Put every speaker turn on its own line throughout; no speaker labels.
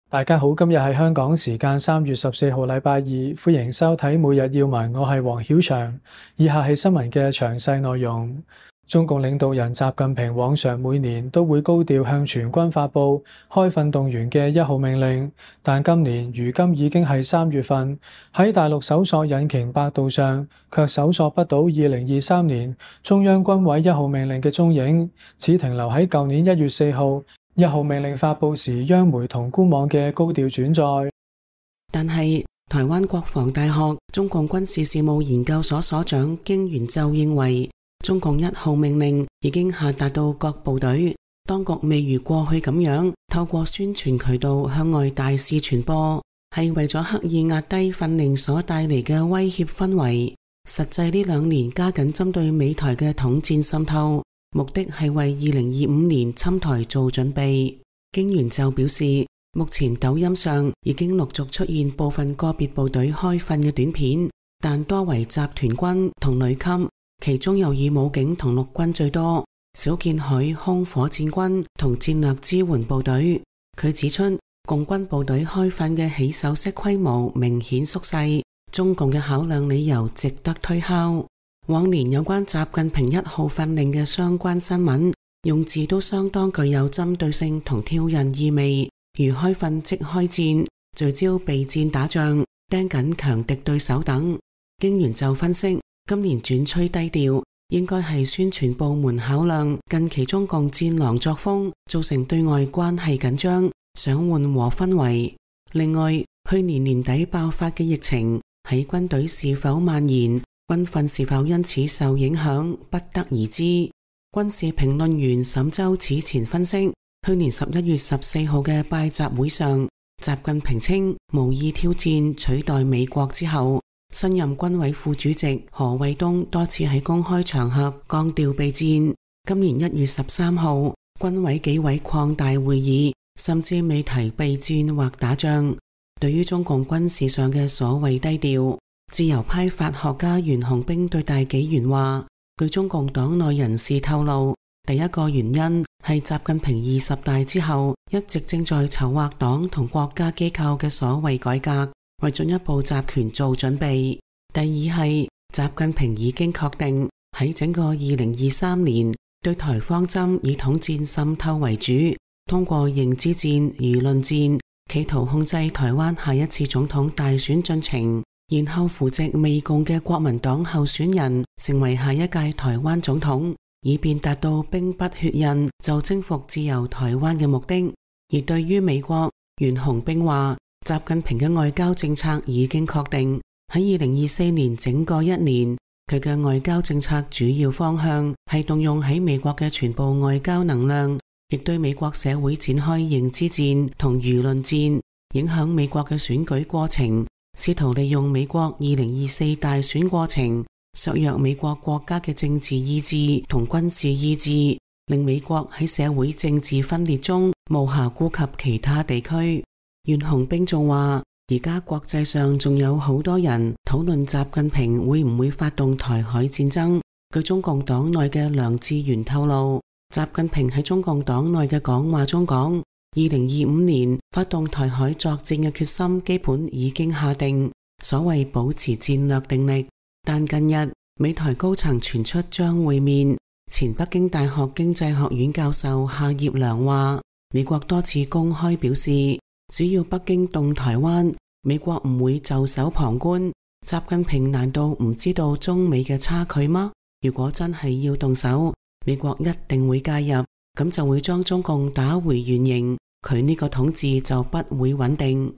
大家好，今日係香港時間3月14號，禮拜二，歡迎收睇每日要聞，我係黃曉翔。以下係新聞嘅詳細內容。中共領導人習近平往常每年都會高調向全軍發佈開訓動員嘅1號命令，但今年如今已經係3月份，喺大陸搜索引擎百度上卻搜索不到2023年中央軍委1號命令嘅蹤影，只停留喺舊年1月4號1號命令發佈時央媒同官網嘅高調轉載。
但係台灣國防大學中共軍事事務研究所所長經元就認為，中共1號命令已經下達到各部隊，當局未如過去咁樣透過宣傳渠道向外大肆傳播，係為咗刻意壓低訓令所帶嚟嘅威脅氛圍。實際呢2年加緊針對美台嘅統戰滲透，目的係為2025年侵台做準備。經元就表示，目前抖音上已經陸續出現部分個別部隊開訓嘅短片，但多為集團軍同旅級，其中又以武警同陸軍最多，少見海空火箭軍同戰略支援部隊。佢指出，共軍部隊開訓嘅起手式規模明顯縮細，中共嘅考量理由值得推敲。往年有關習近平1號訓令嘅相關新聞，用字都相當具有針對性同挑釁意味，如開訓即開戰、聚焦備戰打仗、盯緊強敵對手等。經元就分析，今年轉趨低調，應該係宣傳部門考量近期中共戰狼作風，造成對外關係緊張，想緩和氛圍。另外，去年年底爆發嘅疫情喺軍隊是否蔓延，軍訓是否因此受影響，不得而知。軍事評論員沈周此前分析，去年11月14號嘅拜習會上，習近平稱無意挑戰取代美國之後，新任軍委副主席何衛東多次喺公開場合降調備戰。今年1月13號，軍委紀委擴大會議，甚至未提備戰或打仗。對於中共軍事上嘅所謂低調，自由派法學家袁洪兵對大紀元話，據中共黨內人士透露，第一個原因係習近平20大之後一直正在籌劃黨同國家機構嘅所謂改革，為進一步集權做準備。第二係習近平已經確定喺整個2023年對台方針以統戰滲透為主，通過認知戰、輿論戰，企圖控制台灣下一次總統大選進程，然後扶植媚共嘅國民黨候選人成為下一屆台灣總統，以便達到兵不血刃就征服自由台灣嘅目的。而對於美國，袁洪兵話，習近平嘅外交政策已經確定，喺2024年整個1年，佢嘅外交政策主要方向係動用喺美國嘅全部外交能量，亦對美國社會展開認知戰同輿論戰，影響美國嘅選舉過程，試圖利用美國2024大選過程削弱美國國家嘅政治意志同軍事意志，令美國喺社會政治分裂中無暇顧及其他地區。袁洪兵仲話，而家國際上仲有好多人討論習近平會唔會發動台海戰爭。據中共黨內嘅梁志源透露，習近平喺中共黨內嘅講話中講，2025年發動台海作戰嘅決心基本已經下定，所謂保持戰略定力。但近日美台高層傳出將會面，前北京大學經濟學院教授夏業良話，美國多次公開表示，只要北京動台灣，美國唔會袖手旁觀。習近平難道唔知道中美嘅差距嗎？如果真係要動手，美國一定會介入，咁就會將中共打回原形，佢呢個統治就不會穩定。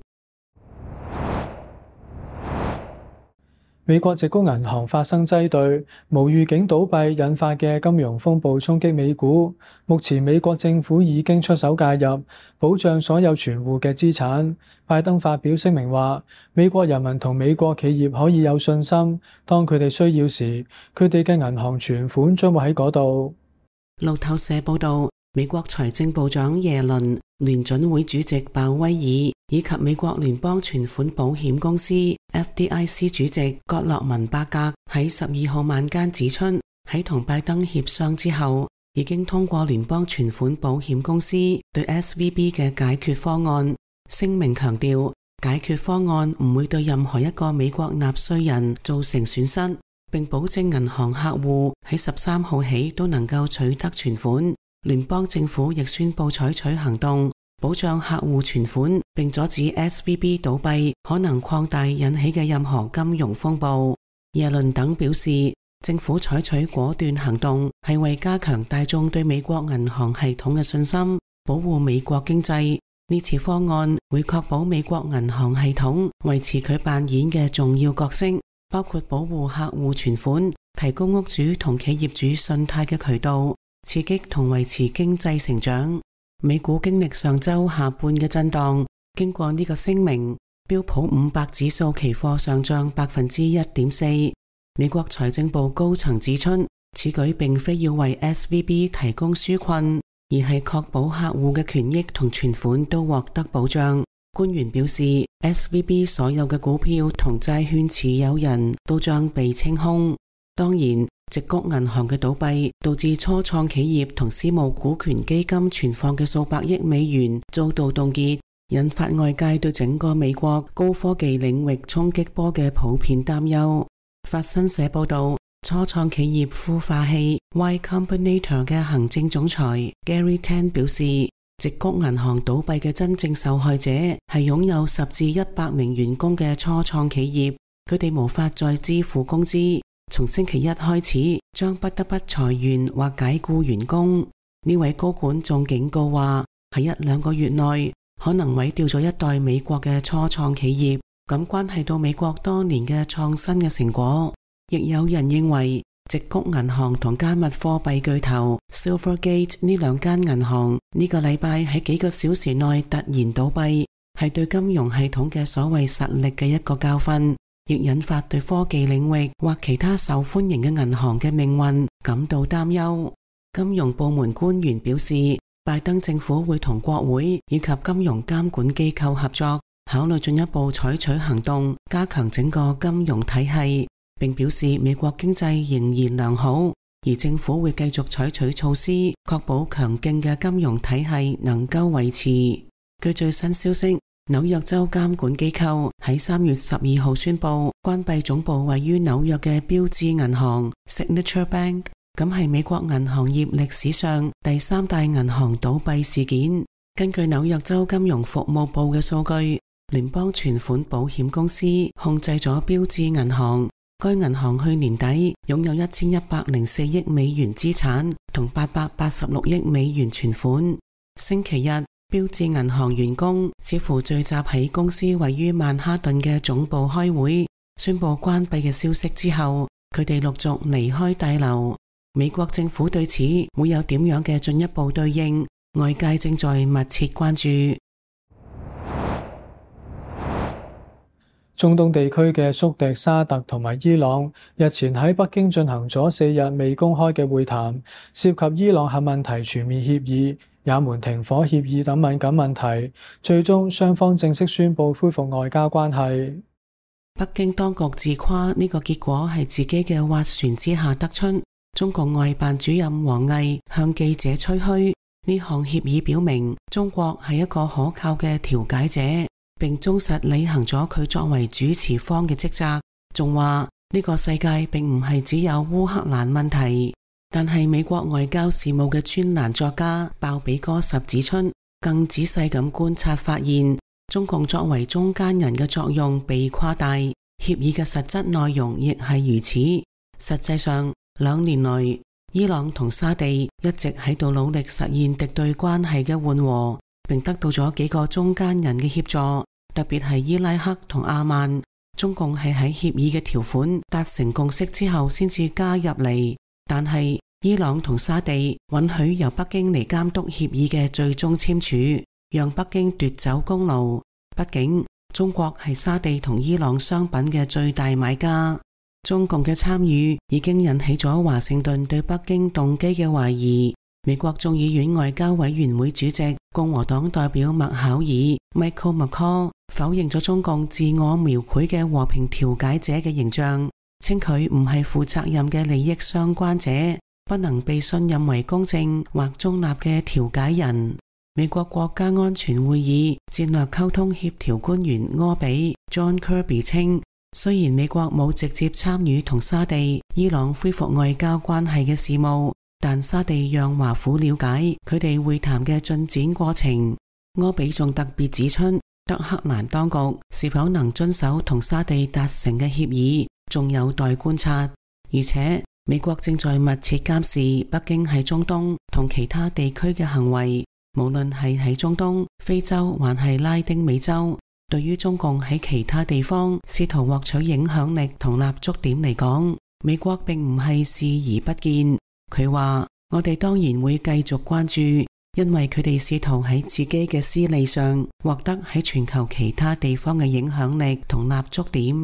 美國矽谷銀行發生擠兌，無預警倒閉引發嘅金融風暴衝擊美股。目前美國政府已經出手介入，保障所有存戶嘅資產。拜登發表聲明話，美國人民同美國企業可以有信心，當佢哋需要時，佢哋嘅銀行存款將會喺嗰度。
路透社報道，美國財政部長耶倫、聯準會主席鮑威爾以及美國聯邦存款保險公司 FDIC 主席葛洛文伯格喺12號晚間指出，喺同拜登協商之後，已經通過聯邦存款保險公司對 SVB 嘅解決方案， 聲明強調，解決方案唔會對任何一個美國納稅人造成損失，並保證銀行客戶喺13號起都能夠取得存款。聯邦政府亦宣布採取行動，保障客戶存款，並阻止 SVB 倒閉可能擴大引起嘅任何金融風暴。耶倫等表示，政府採取果斷行動係為加強大眾對美國銀行系統嘅信心，保護美國經濟。呢次方案會確保美國銀行系統維持佢扮演嘅重要角色，包括保護客戶存款、提供屋主同企業主信貸嘅渠道、刺激同維持經濟成長。美股經歷上周下半嘅震盪，經過呢個聲明，標普500指數期貨上漲 1.4%。美國財政部高層指出，此舉並非要為 SVB 提供紓困，而係確保客戶嘅權益同存款都獲得保障。官員表示， SVB 所有嘅股票同債券持有人都將被清空。當然，矽谷銀行嘅倒閉導致初創企業同私募股權基金存放嘅數百億美元遭到凍結，引發外界對整個美國高科技領域衝擊波嘅普遍擔憂。法新社報道，初創企業孵化器 Y Combinator 嘅行政總裁 Gary Tan 表示，矽谷銀行倒閉嘅真正受害者係擁有10至100名員工嘅初創企業，佢哋無法再支付工資，從星期一開始將不得不裁員或解僱員工。呢位高管仲警告話，喺1-2個月內可能毀掉咗一代美國嘅初創企業，咁關係到美國多年嘅創新嘅成果。亦有人認為，矽谷銀行同加密貨幣巨頭 Silvergate 呢兩間銀行呢個禮拜喺幾個小時內突然倒閉，係對金融系統嘅所謂實力嘅一個教訓，亦引發對科技領域或其他受歡迎嘅銀行嘅命運感到擔憂。金融部門官員表示，拜登政府會同國會以及金融監管機構合作，考慮進一步採取行動，加強整個金融體系，並表示美國經濟仍然良好，而政府會繼續採取措施，確保強勁嘅金融體系能夠維持。據最新消息，紐約州監管機構喺3月12號宣布關閉總部位於紐約嘅標致銀行 Signature Bank， 咁係美國銀行業歷史上第3大銀行倒閉事件。根據紐約州金融服務部嘅數據，聯邦存款保險公司控制咗標致銀行。該銀行去年底擁有1104億美元資產同886億美元存款。星期日，標致銀行員工似乎聚集喺公司位於曼哈頓嘅總部開會，宣布關閉嘅消息之後，佢哋陸續離開大樓。美國政府對此會有點樣嘅進一步對應，外界正在密切關注。
中東地區嘅宿敵沙特同埋伊朗日前喺北京進行咗4日未公開嘅會談，涉及伊朗核問題全面協議、也門停火協議等敏感問題，最終雙方正式宣布恢復外交關係。
北京當局自誇呢個結果係自己嘅斡旋之下得出。中共外辦主任王毅向記者吹噓，呢項協議表明中國係一個可靠嘅調解者，並忠實履行咗佢作為主持方嘅職責，仲話呢個世界並唔係只有烏克蘭問題。但係美國外交事務嘅專欄作家鮑比戈什指出，更仔細咁觀察發現，中共作為中間人嘅作用被誇大，協議嘅實質內容亦係如此。實際上，2年來，伊朗同沙地一直喺度努力實現敵對關係嘅緩和，並得到咗幾個中間人嘅協助。特別係伊拉克同阿曼，中共係喺協議嘅條款達成共識之後先至加入嚟。但係伊朗同沙地允許由北京嚟監督協議嘅最終簽署，讓北京奪走功勞。畢竟中國係沙地同伊朗商品嘅最大買家。中共嘅參與已經引起咗華盛頓對北京動機嘅懷疑。美國眾議院外交委員會主席共和黨代表麥考爾 Michael McCaul 否認咗中共自我描繪嘅和平調解者嘅形象，稱佢唔係負責任嘅利益相關者，不能被信任為公正或中立嘅調解人。 美國國家安全會議戰略溝通協調官員柯比 John Kirby 稱，雖然美國冇直接參與同沙地、伊朗恢復外交關係嘅事務，但沙地讓華府了解佢哋會談嘅進展過程。柯比仲特別指出，德黑蘭當局是否能遵守同沙地達成嘅協議，仲有待觀察。而且美國正在密切監視北京喺中東同其他地區嘅行為，無論係喺中東、非洲還係拉丁美洲，對於中共喺其他地方試圖獲取影響力同立足點嚟講，美國並唔係視而不見。佢話：我哋當然會繼續關注，因為佢哋試圖喺自己嘅私利上獲得喺全球其他地方嘅影響力同立足點。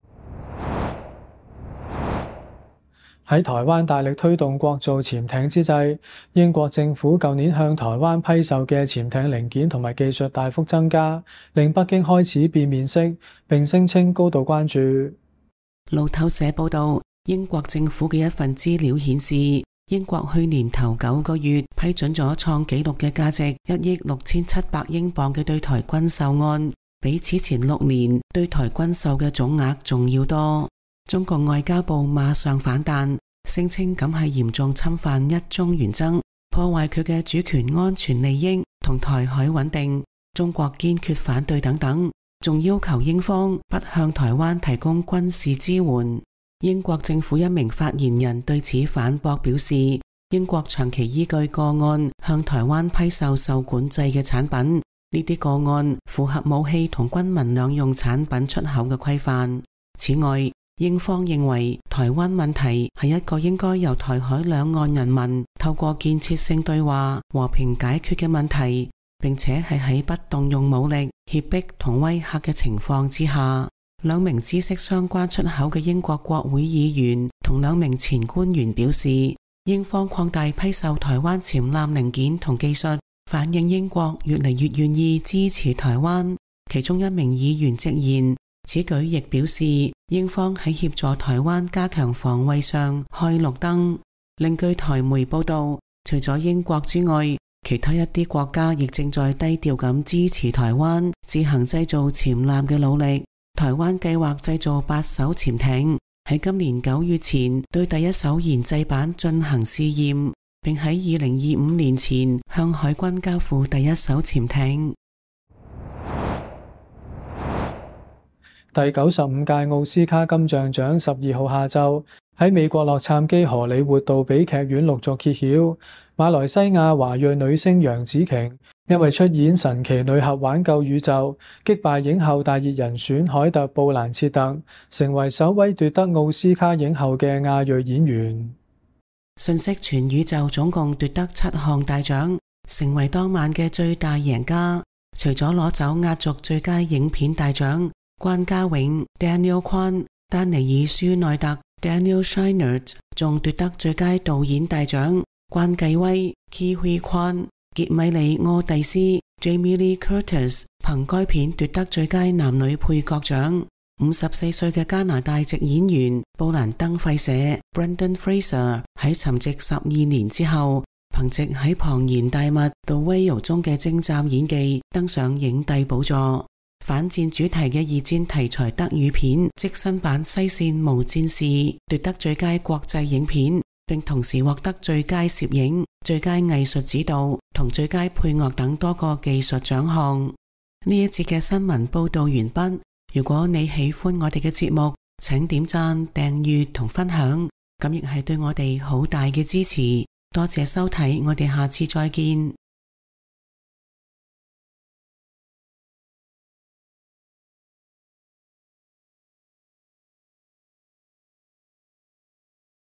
喺台灣大力推動國造潛艇之際，英國政府舊年向台灣批售嘅潛艇零件同埋技術大幅增加，令北京開始變面色，並聲稱高度關注。
路透社報道，英國政府嘅一份資料顯示，英國去年頭9個月批准咗創紀錄嘅價值1億6700英鎊嘅對台軍售案，比此前6年對台軍售嘅總額仲要多。中國外交部馬上反彈，聲稱咁係嚴重侵犯一中原則，破壞佢嘅主權安全利益同台海穩定，中國堅決反對等等，仲要求英方不向台灣提供軍事支援。英國政府一名發言人對此反駁表示，英國長期依據個案向台灣批售受管制嘅產品，呢啲個案符合武器同軍民兩用產品出口嘅規範。此外，英方認為台灣問題係一個應該由台海兩岸人民透過建設性對話和平解決嘅問題，並且係喺不動用武力、脅迫同威嚇嘅情況之下。兩名知悉相關出口嘅英國國會議員同兩名前官員表示，英方擴大批售台灣潛艦零件同技術，反映英國越嚟越願意支持台灣。其中一名議員直言，此舉亦表示英方喺協助台灣加強防衛上開綠燈。另據台媒報道，除咗英國之外，其他一啲國家亦正在低調咁支持台灣自行製造潛艦嘅努力。台灣計劃製造8艘潛艇，喺今年9月前對第一艘研製版進行試驗，並喺2025年前向海軍交付第一艘潛艇。
第95屆奧斯卡金像獎12號下晝喺美國洛杉磯荷里活杜比劇院陸續揭曉，馬來西亞華裔女星楊紫瓊因為出演神奇女俠挽救宇宙，擊敗影后大熱人選凱特·布蘭切特，成為首位奪得奧斯卡影后嘅亞裔演員。
瞬息全宇宙總共奪得7項大獎，成為當晚嘅最大贏家。除咗攞走壓軸最佳影片大獎，關家永 Daniel Kwan、丹尼爾舒奈特 Daniel Scheinert 仲奪得最佳導演大獎，關繼威 Ke Huy Quan、傑米里柯蒂斯 Jamie Lee Curtis 憑該片奪得最佳男女配角獎。54歲嘅加拿大籍演員布蘭登費舍 Brendan Fraser 喺沉寂12年之後，憑借喺龐然大物 The Whale 中嘅精湛演技登上影帝寶座。反戰主題嘅二戰題材德語片即新版西線無戰事奪得最佳國際影片，並同時獲得最佳攝影、最佳藝術指導同最佳配樂等多個技術獎項。呢一節嘅新聞報道完畢。如果你喜歡我哋嘅節目，請點讚、訂閱同分享，咁亦係對我哋好大嘅支持。多謝收睇，我哋下次再見。